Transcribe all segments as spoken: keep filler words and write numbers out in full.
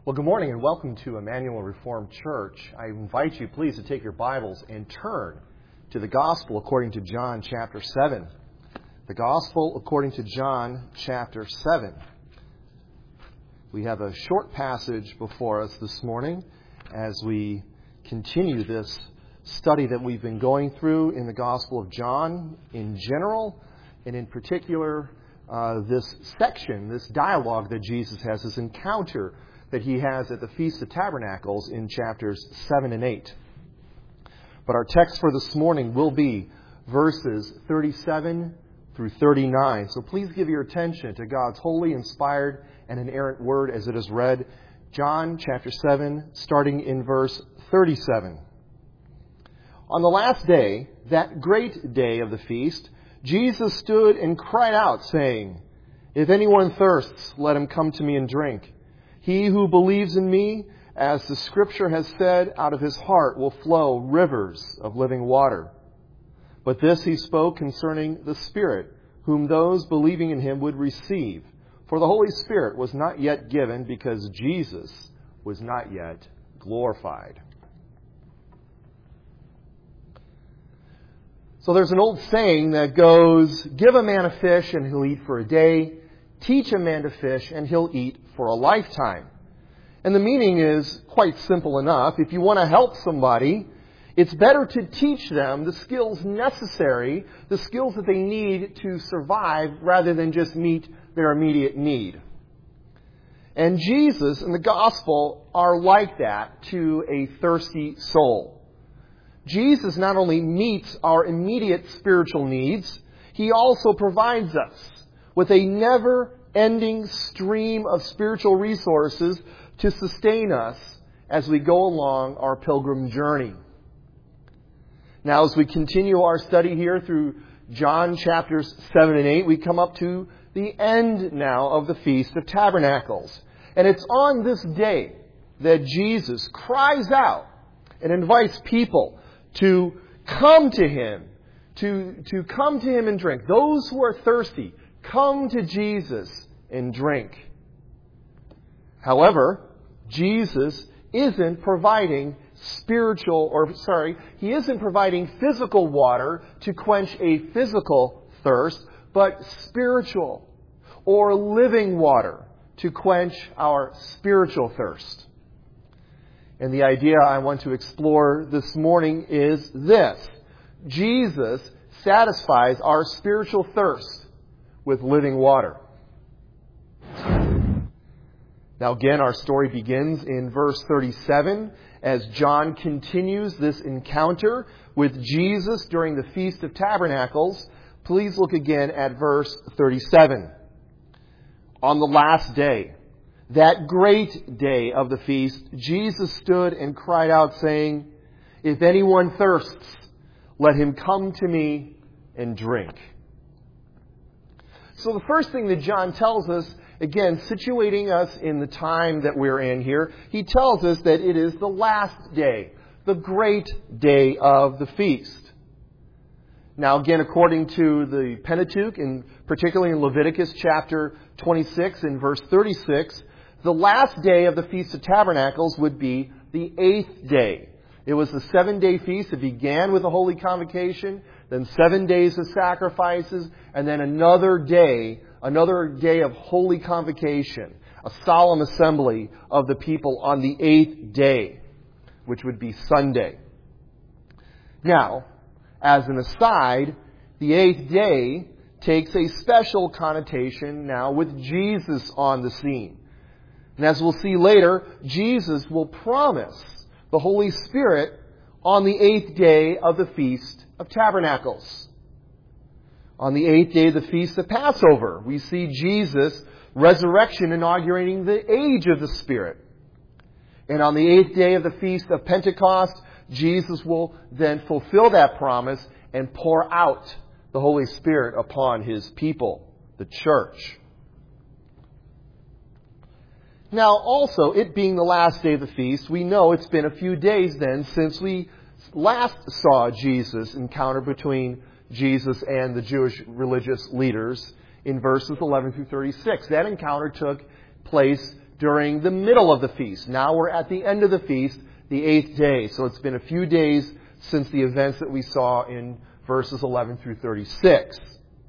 Well, good morning and welcome to Emmanuel Reformed Church. I invite you, please, to take your Bibles and turn to the Gospel according to John chapter seven. The Gospel according to John chapter seven. We have a short passage before us this morning as we continue this study that we've been going through in the Gospel of John in general, and in particular, uh, this section, this dialogue that Jesus has, this encounter that he has at the Feast of Tabernacles in chapters seven and eight. But our text for this morning will be verses thirty-seven through thirty-nine. So please give your attention to God's holy, inspired, and inerrant word as it is read. John chapter seven, starting in verse thirty-seven. On the last day, that great day of the feast, Jesus stood and cried out, saying, "If anyone thirsts, let him come to me and drink. He who believes in me, as the Scripture has said, out of his heart will flow rivers of living water." But this he spoke concerning the Spirit, whom those believing in him would receive. For the Holy Spirit was not yet given, because Jesus was not yet glorified. So there's an old saying that goes, give a man a fish and he'll eat for a day. Teach a man to fish and he'll eat for a lifetime. And the meaning is quite simple enough. If you want to help somebody, it's better to teach them the skills necessary, the skills that they need to survive, rather than just meet their immediate need. And Jesus and the gospel are like that to a thirsty soul. Jesus not only meets our immediate spiritual needs, he also provides us with a never-ending stream of spiritual resources to sustain us as we go along our pilgrim journey. Now, as we continue our study here through John chapters seven and eight, we come up to the end now of the Feast of Tabernacles. And it's on this day that Jesus cries out and invites people to come to Him, to, to come to Him and drink. Those who are thirsty, come to Jesus and drink. However, Jesus isn't providing spiritual, or sorry, He isn't providing physical water to quench a physical thirst, but spiritual or living water to quench our spiritual thirst. And the idea I want to explore this morning is this: Jesus satisfies our spiritual thirst with living water. Now again, our story begins in verse thirty-seven as John continues this encounter with Jesus during the Feast of Tabernacles. Please look again at verse thirty-seven. On the last day, that great day of the feast, Jesus stood and cried out, saying, "If anyone thirsts, let him come to me and drink." So the first thing that John tells us, again, situating us in the time that we're in here, he tells us that it is the last day, the great day of the feast. Now, again, according to the Pentateuch, and particularly in Leviticus chapter twenty-six and verse thirty-six, the last day of the Feast of Tabernacles would be the eighth day. It was the seven-day feast. It began with a holy convocation, then seven days of sacrifices, and then another day, another day of holy convocation, a solemn assembly of the people on the eighth day, which would be Sunday. Now, as an aside, the eighth day takes a special connotation now with Jesus on the scene. And as we'll see later, Jesus will promise the Holy Spirit on the eighth day of the Feast of Tabernacles. On the eighth day of the Feast of Passover, we see Jesus' resurrection inaugurating the age of the Spirit. And on the eighth day of the Feast of Pentecost, Jesus will then fulfill that promise and pour out the Holy Spirit upon His people, the church. Now, also, it being the last day of the feast, we know it's been a few days then since we last saw Jesus encounter between Jesus and the Jewish religious leaders in verses eleven through thirty-six. That encounter took place during the middle of the feast. Now we're at the end of the feast, the eighth day. So it's been a few days since the events that we saw in verses eleven through thirty-six.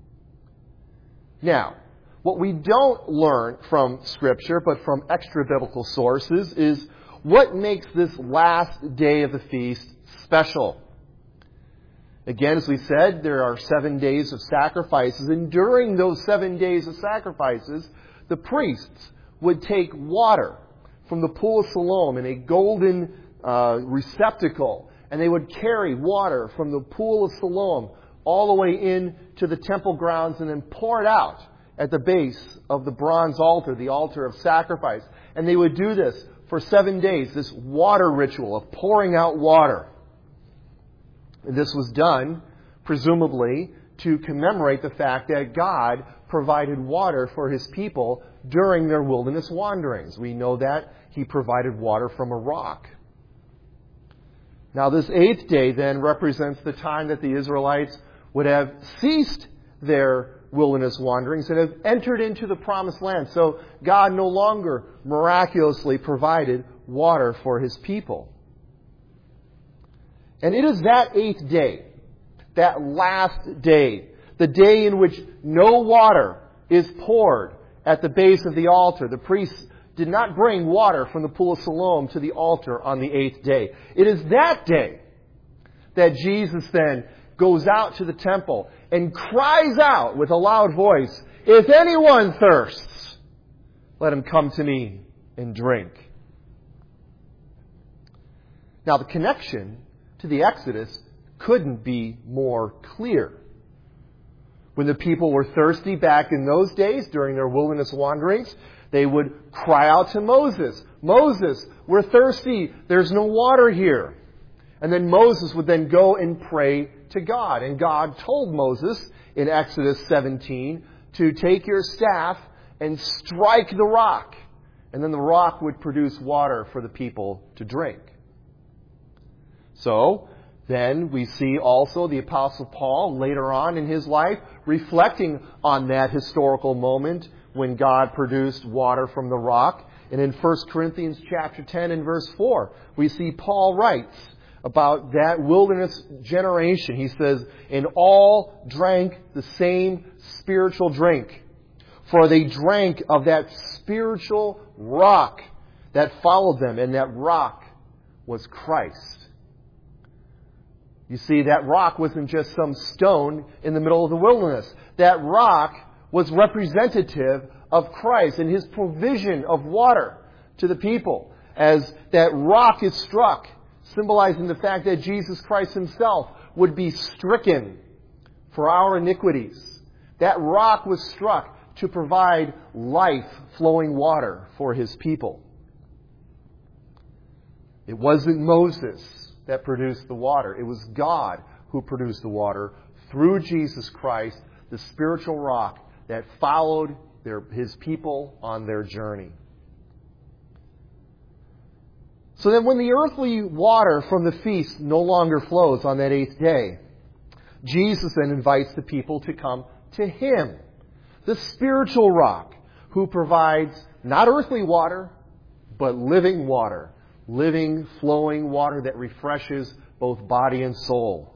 Now, what we don't learn from Scripture, but from extra-biblical sources, is what makes this last day of the feast special. Again, as we said, there are seven days of sacrifices, and during those seven days of sacrifices, the priests would take water from the pool of Siloam in a golden uh, receptacle, and they would carry water from the pool of Siloam all the way in to the temple grounds and then pour it out at the base of the bronze altar, the altar of sacrifice. And they would do this for seven days, this water ritual of pouring out water. And this was done, presumably, to commemorate the fact that God provided water for His people during their wilderness wanderings. We know that He provided water from a rock. Now, this eighth day then represents the time that the Israelites would have ceased their wilderness wanderings and have entered into the promised land. So God no longer miraculously provided water for His people. And it is that eighth day, that last day, the day in which no water is poured at the base of the altar. The priests did not bring water from the pool of Siloam to the altar on the eighth day. It is that day that Jesus then goes out to the temple and cries out with a loud voice, "If anyone thirsts, let him come to me and drink." Now, the connection to the Exodus couldn't be more clear. When the people were thirsty back in those days during their wilderness wanderings, they would cry out to Moses, "Moses, we're thirsty. There's no water here." And then Moses would then go and pray to God. And God told Moses in Exodus seventeen to take your staff and strike the rock. And then the rock would produce water for the people to drink. So, then we see also the Apostle Paul later on in his life reflecting on that historical moment when God produced water from the rock. And in First Corinthians chapter ten and verse four, we see Paul writes about that wilderness generation. He says, "And all drank the same spiritual drink, for they drank of that spiritual rock that followed them, and that rock was Christ." You see, that rock wasn't just some stone in the middle of the wilderness. That rock was representative of Christ and His provision of water to the people. As that rock is struck, symbolizing the fact that Jesus Christ Himself would be stricken for our iniquities. That rock was struck to provide life-flowing water for His people. It wasn't Moses that produced the water. It was God who produced the water through Jesus Christ, the spiritual rock that followed their, His people on their journey. So then when the earthly water from the feast no longer flows on that eighth day, Jesus then invites the people to come to Him, the spiritual rock, who provides not earthly water, but living water, living, flowing water that refreshes both body and soul.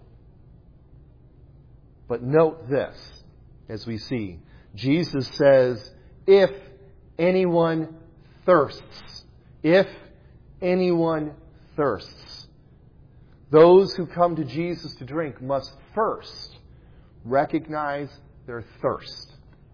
But note this, as we see, Jesus says, "If anyone thirsts," if anyone thirsts. Those who come to Jesus to drink must first recognize their thirst.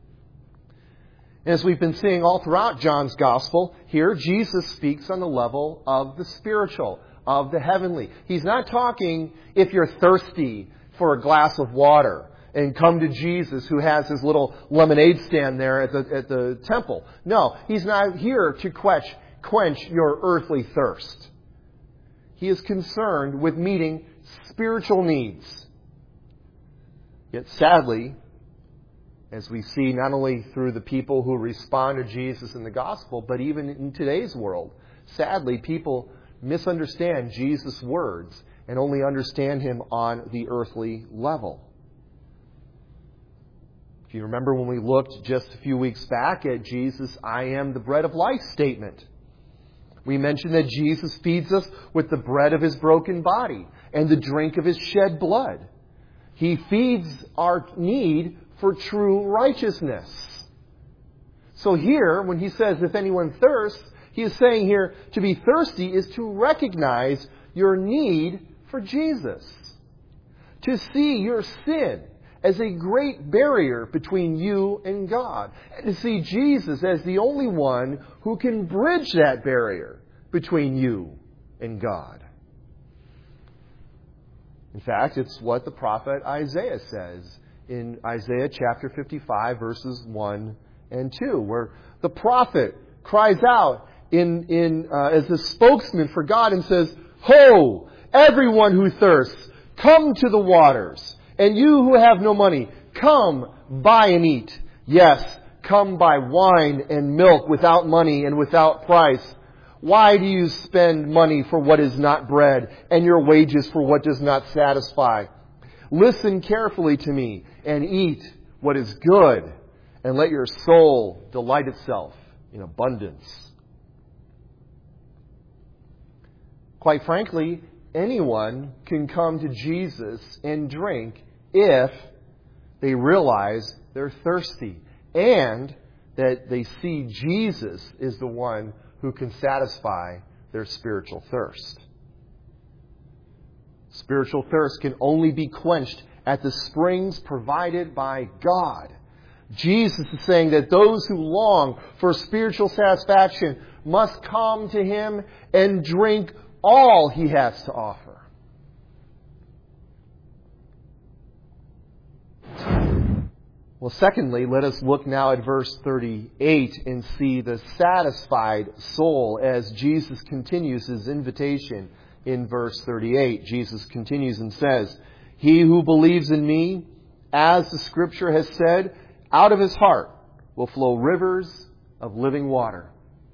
As we've been seeing all throughout John's Gospel, here Jesus speaks on the level of the spiritual, of the heavenly. He's not talking if you're thirsty for a glass of water and come to Jesus who has his little lemonade stand there at the, at the temple. No, He's not here to quench quench your earthly thirst. He is concerned with meeting spiritual needs. Yet sadly, as we see not only through the people who respond to Jesus in the gospel, but even in today's world, sadly, people misunderstand Jesus' words and only understand Him on the earthly level. If you remember when we looked just a few weeks back at Jesus' I am the bread of life statement, we mentioned that Jesus feeds us with the bread of His broken body and the drink of His shed blood. He feeds our need for true righteousness. So here, when He says, if anyone thirsts, He is saying here, to be thirsty is to recognize your need for Jesus. To see your sin as a great barrier between you and God. And to see Jesus as the only one who can bridge that barrier between you and God. In fact, it's what the prophet Isaiah says in Isaiah chapter fifty-five, verses one and two, where the prophet cries out in, in uh, as a spokesman for God and says, "Ho, everyone who thirsts, come to the waters. And you who have no money, come, buy and eat. Yes, come buy wine and milk without money and without price. Why do you spend money for what is not bread, and your wages for what does not satisfy? Listen carefully to me, and eat what is good, and let your soul delight itself in abundance." Quite frankly, anyone can come to Jesus and drink if they realize they're thirsty and that they see Jesus is the one who can satisfy their spiritual thirst. Spiritual thirst can only be quenched at the springs provided by God. Jesus is saying that those who long for spiritual satisfaction must come to Him and drink all He has to offer. Well, secondly, let us look now at verse thirty-eight and see the satisfied soul as Jesus continues His invitation in verse thirty-eight. Jesus continues and says, "He who believes in me, as the Scripture has said, out of his heart will flow rivers of living water."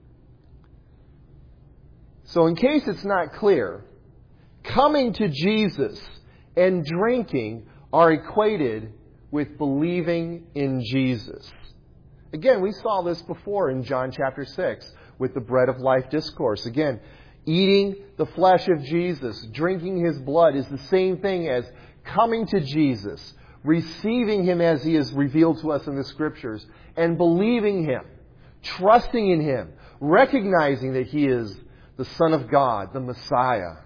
So in case it's not clear, coming to Jesus and drinking are equated with believing in Jesus. Again, we saw this before in John chapter six with the bread of life discourse. Again, eating the flesh of Jesus, drinking His blood is the same thing as coming to Jesus, receiving Him as He is revealed to us in the Scriptures, and believing Him, trusting in Him, recognizing that He is the Son of God, the Messiah.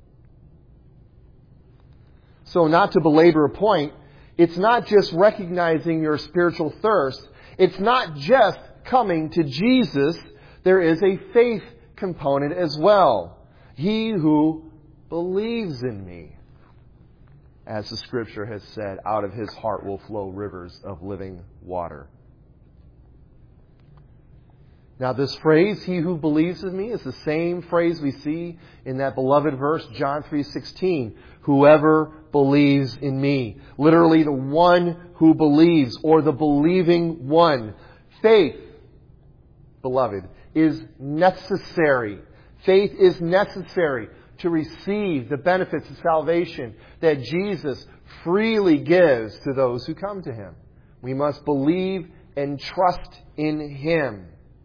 So not to belabor a point, it's not just recognizing your spiritual thirst. It's not just coming to Jesus. There is a faith component as well. He who believes in me, as the Scripture has said, out of his heart will flow rivers of living water. Now this phrase, "he who believes in me," is the same phrase we see in that beloved verse, John three sixteen. "Whoever believes in me." Literally, the one who believes, or the believing one. Faith, beloved, is necessary. Faith is necessary to receive the benefits of salvation that Jesus freely gives to those who come to Him. We must believe and trust in Him.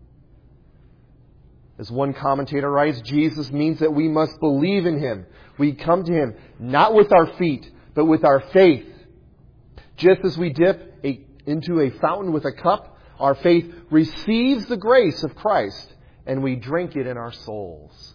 As one commentator writes, Jesus means that we must believe in Him. We come to Him not with our feet, but with our faith. Just as we dip a, into a fountain with a cup, our faith receives the grace of Christ, and we drink it in our souls.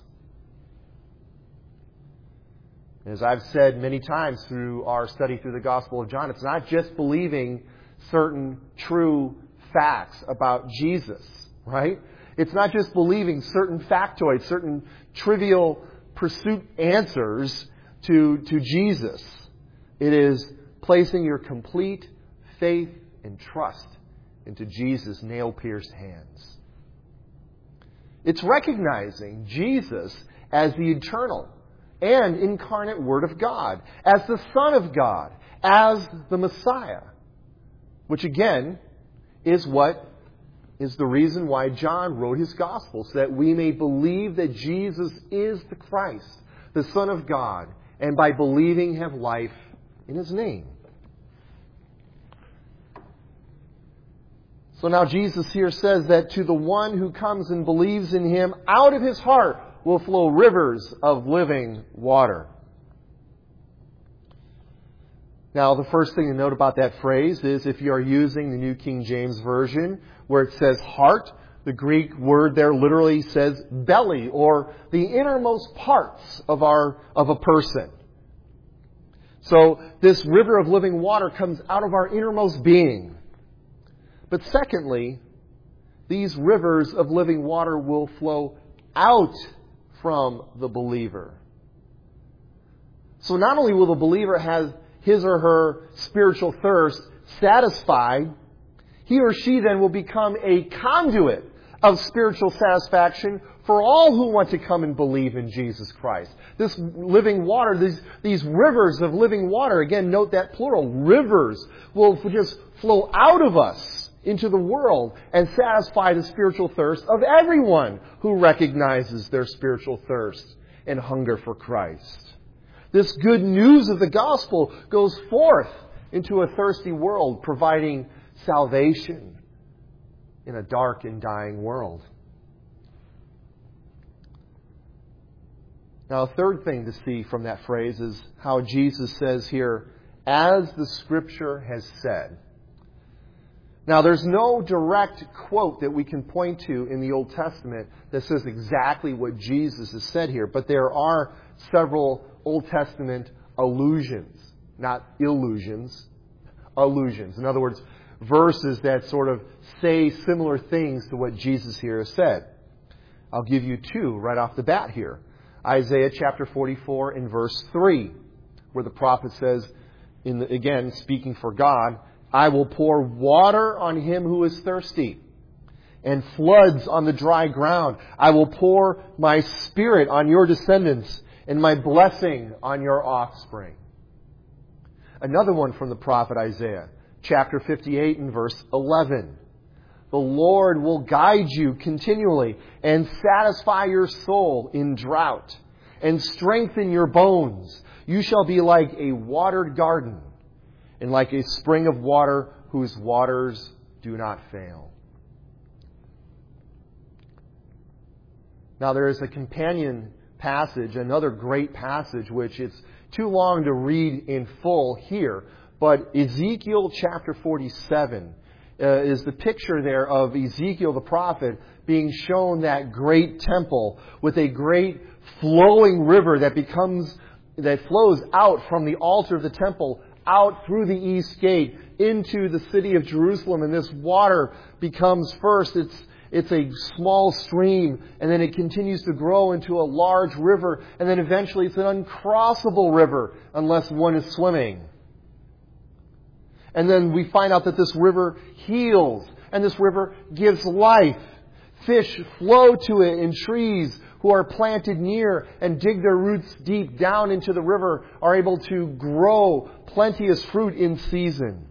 As I've said many times through our study through the Gospel of John, it's not just believing certain true facts about Jesus, right? It's not just believing certain factoids, certain trivial pursuit answers to, to Jesus. It is placing your complete faith and trust into Jesus' nail-pierced hands. It's recognizing Jesus as the eternal and incarnate Word of God, as the Son of God, as the Messiah, which again is what is the reason why John wrote his Gospel, so that we may believe that Jesus is the Christ, the Son of God, and by believing have life in His name. So now Jesus here says that to the one who comes and believes in Him, out of his heart will flow rivers of living water. Now, the first thing to note about that phrase is if you are using the New King James Version, where it says heart, the Greek word there literally says belly, or the innermost parts of our of a person. So this river of living water comes out of our innermost being. But secondly, these rivers of living water will flow out from the believer. So not only will the believer have his or her spiritual thirst satisfied, he or she then will become a conduit of spiritual satisfaction for all who want to come and believe in Jesus Christ. This living water, these, these rivers of living water, again, note that plural, rivers will just flow out of us into the world and satisfy the spiritual thirst of everyone who recognizes their spiritual thirst and hunger for Christ. This good news of the gospel goes forth into a thirsty world, providing salvation in a dark and dying world. Now, a third thing to see from that phrase is how Jesus says here, as the Scripture has said. Now, there's no direct quote that we can point to in the Old Testament that says exactly what Jesus has said here, but there are several Old Testament allusions, not illusions, allusions. In other words, verses that sort of say similar things to what Jesus here has said. I'll give you two right off the bat here. Isaiah chapter forty-four and verse three, where the prophet says, in the, again, speaking for God, I will pour water on him who is thirsty, and floods on the dry ground. I will pour my Spirit on your descendants, and my blessing on your offspring. Another one from the prophet Isaiah, chapter fifty-eight and verse eleven. The Lord will guide you continually and satisfy your soul in drought and strengthen your bones. You shall be like a watered garden and like a spring of water whose waters do not fail. Now there is a companion passage, another great passage, which it's too long to read in full here. But Ezekiel chapter forty-seven uh, is the picture there of Ezekiel the prophet being shown that great temple with a great flowing river that becomes, that flows out from the altar of the temple out through the east gate into the city of Jerusalem. And this water becomes first, it's It's a small stream, and then it continues to grow into a large river, and then eventually it's an uncrossable river unless one is swimming. And then we find out that this river heals, and this river gives life. Fish flow to it, and trees who are planted near and dig their roots deep down into the river are able to grow plenteous fruit in season.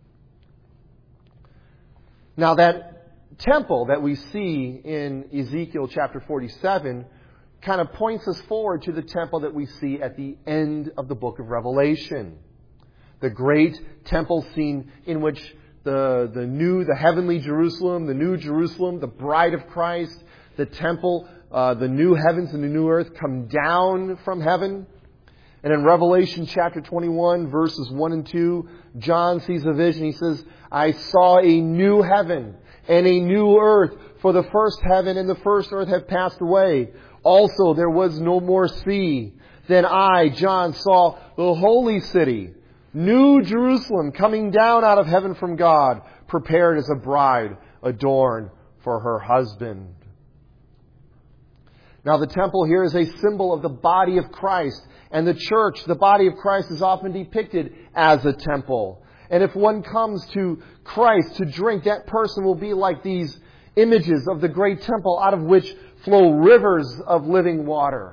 Now that temple that we see in Ezekiel chapter forty-seven kind of points us forward to the temple that we see at the end of the book of Revelation. The great temple scene in which the, the new, the heavenly Jerusalem, the new Jerusalem, the bride of Christ, the temple, uh, the new heavens and the new earth come down from heaven. And in Revelation chapter twenty-one, verses one and two, John sees a vision. He says, I saw a new heaven and a new earth, for the first heaven and the first earth have passed away. Also there was no more sea. Then I, John, saw the holy city, New Jerusalem, coming down out of heaven from God, prepared as a bride adorned for her husband. Now the temple here is a symbol of the body of Christ. And the church, the body of Christ, is often depicted as a temple. And if one comes to Christ to drink, that person will be like these images of the great temple out of which flow rivers of living water.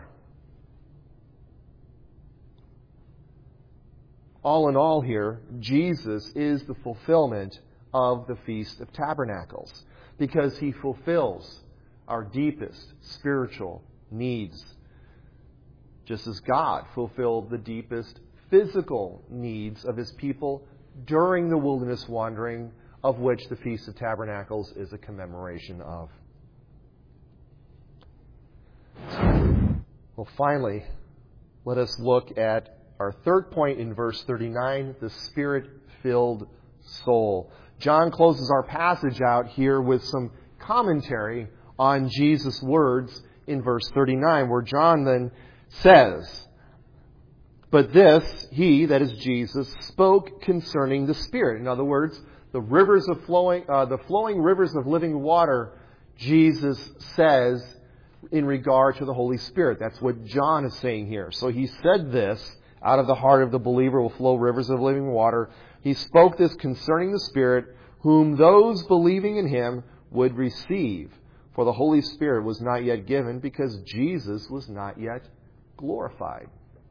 All in all here, Jesus is the fulfillment of the Feast of Tabernacles, because He fulfills our deepest spiritual needs, just as God fulfilled the deepest physical needs of His people during the wilderness wandering of which the Feast of Tabernacles is a commemoration of. Well, finally, let us look at our third point in verse thirty-nine, the Spirit-filled soul. John closes our passage out here with some commentary on Jesus' words in verse thirty-nine, where John then says, "But this, he," that is Jesus, "spoke concerning the Spirit." In other words, the rivers of flowing, uh, the flowing rivers of living water, Jesus says in regard to the Holy Spirit. That's what John is saying here. So he said this, "Out of the heart of the believer will flow rivers of living water." He spoke this concerning the Spirit, whom those believing in Him would receive. For the Holy Spirit was not yet given, because Jesus was not yet glorified.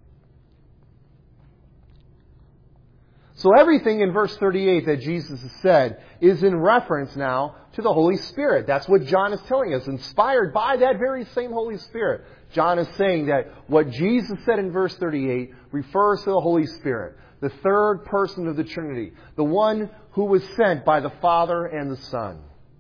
So everything in verse thirty-eight that Jesus has said is in reference now to the Holy Spirit. That's what John is telling us, inspired by that very same Holy Spirit. John is saying that what Jesus said in verse thirty-eight refers to the Holy Spirit, the third person of the Trinity, the one who was sent by the Father and the Son.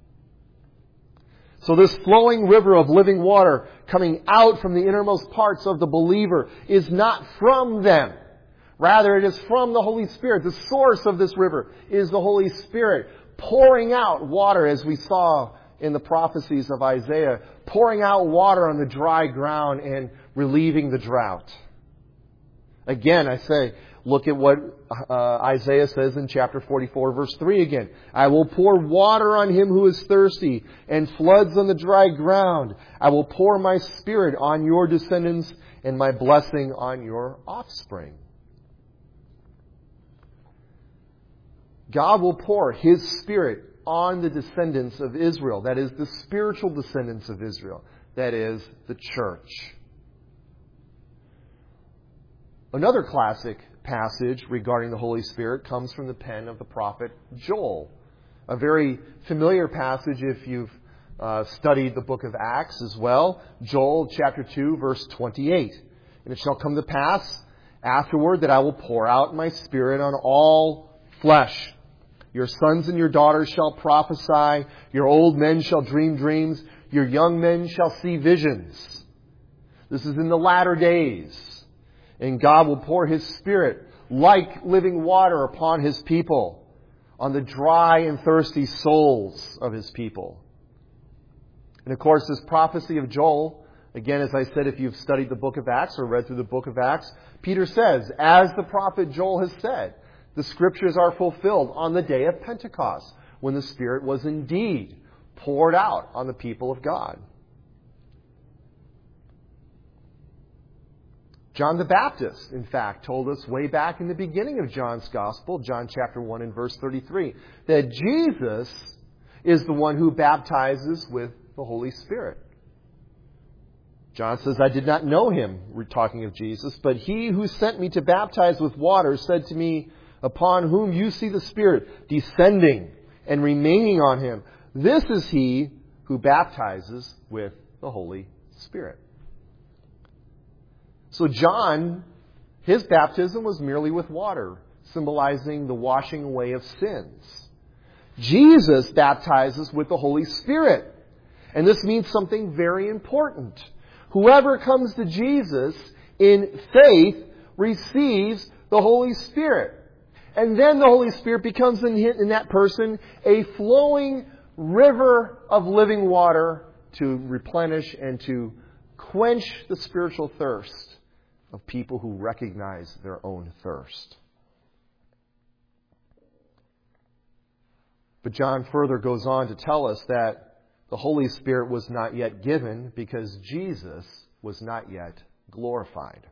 So this flowing river of living water coming out from the innermost parts of the believer is not from them. Rather, it is from the Holy Spirit. The source of this river is the Holy Spirit pouring out water, as we saw in the prophecies of Isaiah, pouring out water on the dry ground and relieving the drought. Again, I say, look at what uh, Isaiah says in chapter forty-four, verse three again. "I will pour water on him who is thirsty, and floods on the dry ground. I will pour my Spirit on your descendants, and my blessing on your offspring." God will pour His Spirit on the descendants of Israel. That is, the spiritual descendants of Israel. That is, the church. Another classic passage regarding the Holy Spirit comes from the pen of the prophet Joel. A very familiar passage if you've uh, studied the book of Acts as well. Joel chapter two, verse twenty-eight. "And it shall come to pass afterward that I will pour out my Spirit on all flesh. Your sons and your daughters shall prophesy. Your old men shall dream dreams. Your young men shall see visions." This is in the latter days. And God will pour His Spirit like living water upon His people, on the dry and thirsty souls of His people. And of course, this prophecy of Joel, again, as I said, if you've studied the book of Acts or read through the book of Acts, Peter says, as the prophet Joel has said, the Scriptures are fulfilled on the day of Pentecost, when the Spirit was indeed poured out on the people of God. John the Baptist, in fact, told us way back in the beginning of John's Gospel, John chapter one and verse thirty-three, that Jesus is the one who baptizes with the Holy Spirit. John says, "I did not know Him," we're talking of Jesus, "but He who sent me to baptize with water said to me, upon whom you see the Spirit descending and remaining on Him, this is He who baptizes with the Holy Spirit." So John, his baptism was merely with water, symbolizing the washing away of sins. Jesus baptizes with the Holy Spirit. And this means something very important. Whoever comes to Jesus in faith receives the Holy Spirit. And then the Holy Spirit becomes in, in that person a flowing river of living water to replenish and to quench the spiritual thirst of people who recognize their own thirst. But John further goes on to tell us that the Holy Spirit was not yet given because Jesus was not yet glorified.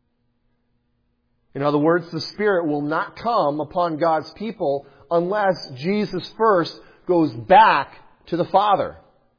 In other words, the Spirit will not come upon God's people unless Jesus first goes back to the Father.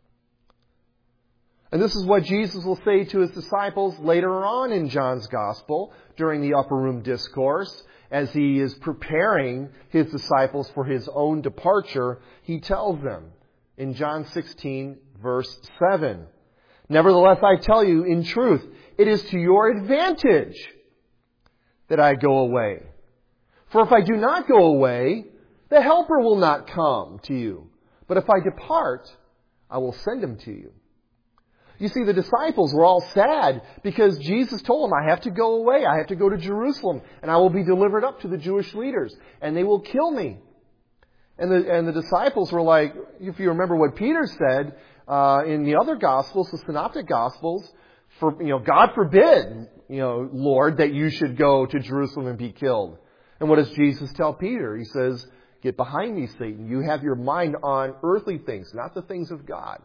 And this is what Jesus will say to His disciples later on in John's Gospel during the Upper Room Discourse. As He is preparing His disciples for His own departure, He tells them in John sixteen, verse seven, "Nevertheless, I tell you, in truth, it is to your advantage that I go away. For if I do not go away, The Helper will not come to you. But if I depart, I will send him to you. You see, the disciples were all sad because Jesus told them, I have to go away. I have to go to Jerusalem, and I will be delivered up to the Jewish leaders, and they will kill me. And the, and the disciples were like, if you remember what Peter said uh, in the other Gospels, the Synoptic Gospels, for you know, God forbid, you know, Lord, that you should go to Jerusalem and be killed. And what does Jesus tell Peter? He says, get behind me, Satan. You have your mind on earthly things, not the things of God.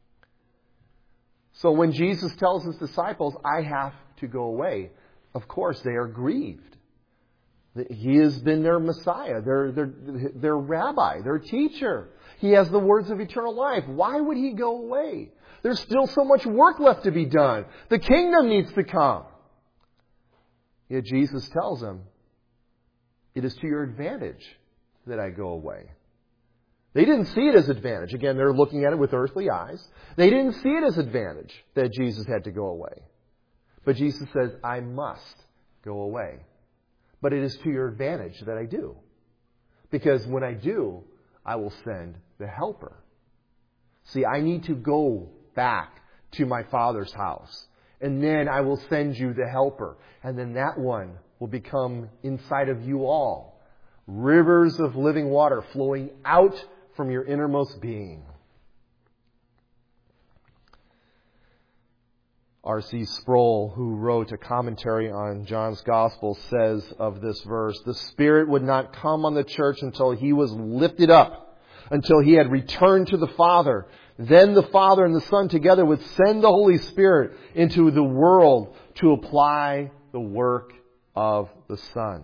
So when Jesus tells his disciples, I have to go away, of course they are grieved. He has been their Messiah, their, their, their rabbi, their teacher. He has the words of eternal life. Why would he go away? There's still so much work left to be done. The kingdom needs to come. Yet Jesus tells them, it is to your advantage that I go away. They didn't see it as advantage. Again, they're looking at it with earthly eyes. They didn't see it as advantage that Jesus had to go away. But Jesus says, I must go away. But it is to your advantage that I do. Because when I do, I will send the Helper. See, I need to go back to my Father's house. And then I will send you the Helper. And then that one will become inside of you all. Rivers of living water flowing out from your innermost being. R C Sproul, who wrote a commentary on John's Gospel, says of this verse, the Spirit would not come on the church until He was lifted up, until He had returned to the Father. Then the Father and the Son together would send the Holy Spirit into the world to apply the work of the Son.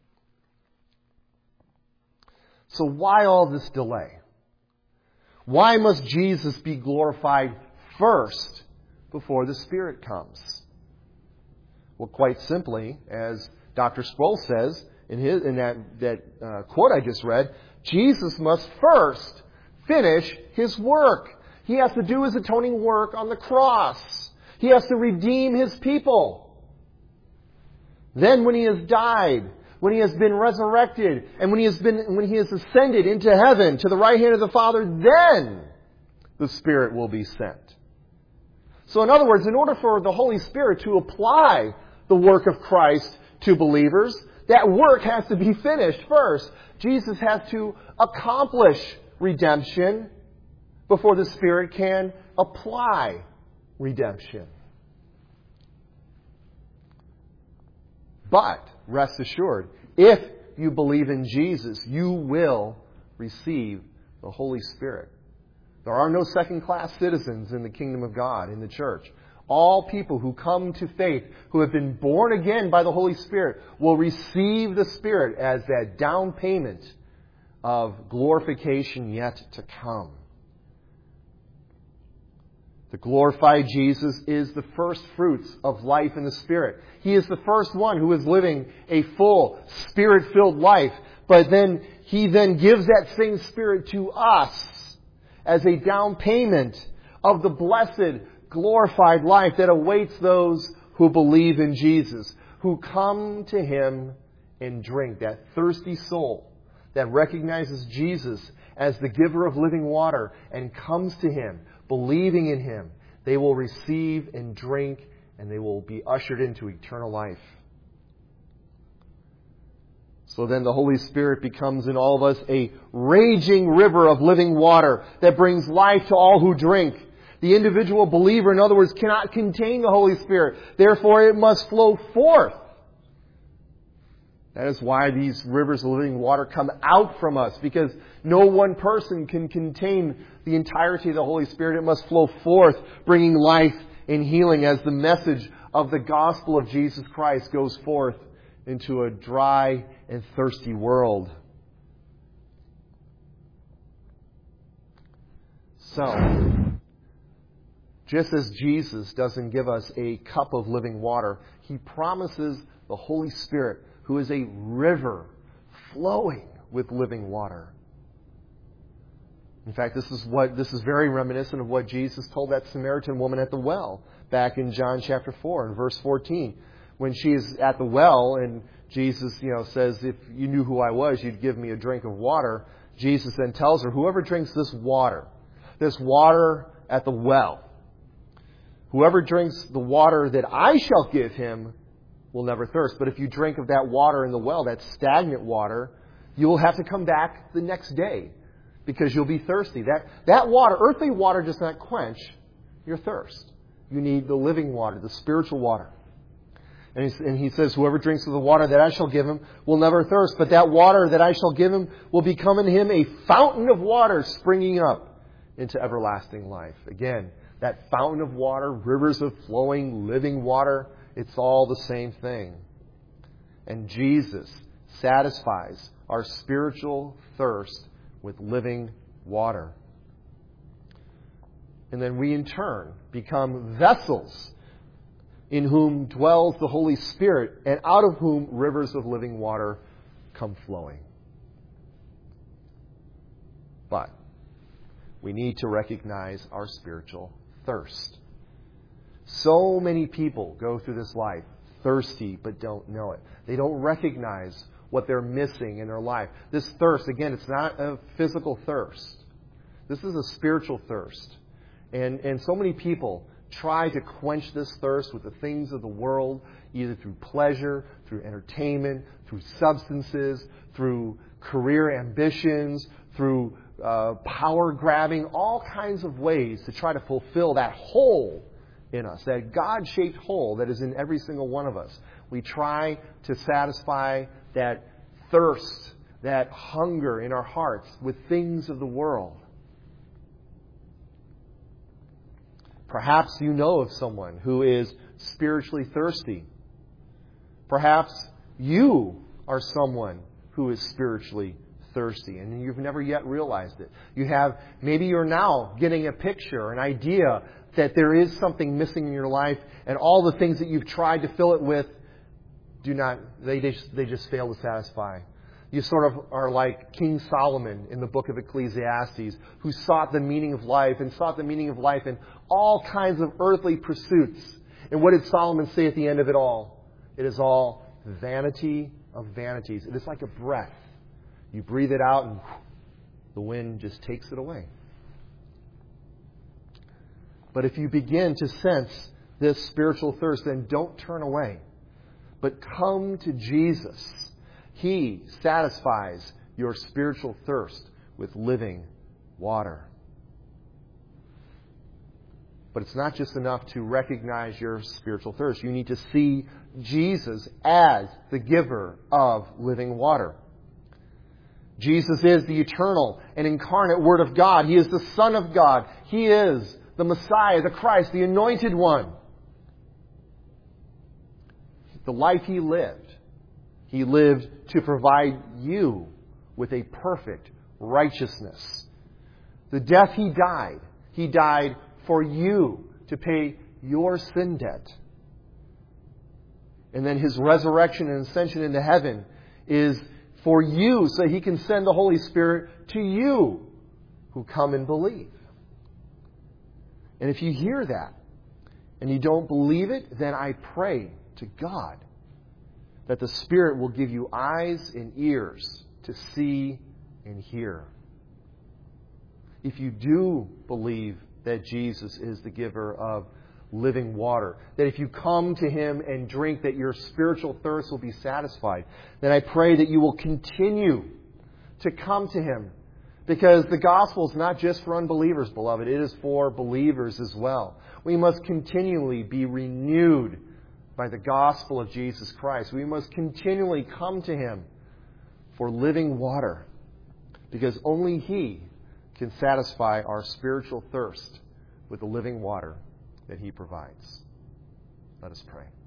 So why all this delay? Why must Jesus be glorified first before the Spirit comes? Well, quite simply, as Doctor Sproul says in his in that that uh, quote I just read, Jesus must first finish His work. He has to do His atoning work on the cross. He has to redeem His people. Then, when He has died, when He has been resurrected, and when He has been when He has ascended into heaven to the right hand of the Father, then the Spirit will be sent. So in other words, in order for the Holy Spirit to apply the work of Christ to believers, that work has to be finished first. Jesus has to accomplish redemption before the Spirit can apply redemption. But, rest assured, if you believe in Jesus, you will receive the Holy Spirit. There are no second-class citizens in the kingdom of God, in the church. All people who come to faith, who have been born again by the Holy Spirit, will receive the Spirit as that down payment of glorification yet to come. The glorified Jesus is the first fruits of life in the Spirit. He is the first one who is living a full, Spirit-filled life. But then He then gives that same Spirit to us as a down payment of the blessed, glorified life that awaits those who believe in Jesus, who come to Him and drink. That thirsty soul that recognizes Jesus as the giver of living water and comes to Him, believing in Him, they will receive and drink, and they will be ushered into eternal life. So then the Holy Spirit becomes in all of us a raging river of living water that brings life to all who drink. The individual believer, in other words, cannot contain the Holy Spirit. Therefore, it must flow forth. That is why these rivers of living water come out from us, because no one person can contain the entirety of the Holy Spirit. It must flow forth, bringing life and healing as the message of the gospel of Jesus Christ goes forth into a dry and thirsty world. So, just as Jesus doesn't give us a cup of living water, He promises the Holy Spirit, who is a river flowing with living water. In fact, this is what this is very reminiscent of what Jesus told that Samaritan woman at the well back in John chapter four and verse fourteen. When she is at the well and Jesus, you know, says, if you knew who I was, you'd give me a drink of water. Jesus then tells her, whoever drinks this water, this water at the well, whoever drinks the water that I shall give him will never thirst. But if you drink of that water in the well, that stagnant water, you will have to come back the next day because you'll be thirsty. That, that water, earthly water, does not quench your thirst. You need the living water, the spiritual water. And he, and he says, whoever drinks of the water that I shall give him will never thirst. But that water that I shall give him will become in him a fountain of water springing up into everlasting life. Again, that fountain of water, rivers of flowing, living water, it's all the same thing. And Jesus satisfies our spiritual thirst with living water. And then we in turn become vessels in whom dwells the Holy Spirit, and out of whom rivers of living water come flowing. But we need to recognize our spiritual thirst. So many people go through this life thirsty but don't know it. They don't recognize what they're missing in their life. This thirst, again, it's not a physical thirst. This is a spiritual thirst. And, and so many people try to quench this thirst with the things of the world, either through pleasure, through entertainment, through substances, through career ambitions, through uh, power grabbing, all kinds of ways to try to fulfill that hole in us, that God-shaped hole that is in every single one of us. We try to satisfy that thirst, that hunger in our hearts with things of the world. Perhaps you know of someone who is spiritually thirsty. Perhaps you are someone who is spiritually thirsty and you've never yet realized it. You have, maybe you're now getting a picture, an idea that there is something missing in your life, and all the things that you've tried to fill it with do not, they just, they just fail to satisfy. You sort of are like King Solomon in the book of Ecclesiastes, who sought the meaning of life and sought the meaning of life in all kinds of earthly pursuits. And what did Solomon say at the end of it all? It is all vanity of vanities. It is like a breath. You breathe it out and the wind just takes it away. But if you begin to sense this spiritual thirst, then don't turn away, but come to Jesus. He satisfies your spiritual thirst with living water. But it's not just enough to recognize your spiritual thirst. You need to see Jesus as the giver of living water. Jesus is the eternal and incarnate Word of God. He is the Son of God. He is the Messiah, the Christ, the Anointed One. The life He lived, He lived to provide you with a perfect righteousness. The death He died, He died for you to pay your sin debt. And then His resurrection and ascension into heaven is for you so He can send the Holy Spirit to you who come and believe. And if you hear that and you don't believe it, then I pray to God that the Spirit will give you eyes and ears to see and hear. If you do believe that Jesus is the giver of living water, that if you come to Him and drink, that your spiritual thirst will be satisfied, then I pray that you will continue to come to Him. Because the gospel is not just for unbelievers, beloved. It is for believers as well. We must continually be renewed by the gospel of Jesus Christ. We must continually come to Him for living water, because only He can satisfy our spiritual thirst with the living water that He provides. Let us pray.